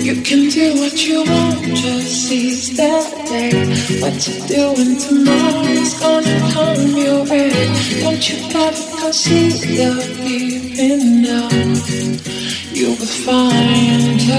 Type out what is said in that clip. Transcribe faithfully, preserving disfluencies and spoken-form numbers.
You can do what you want, just seize that day. What you're doing tomorrow's gonna come your way. Don't you ever consider giving up. You will find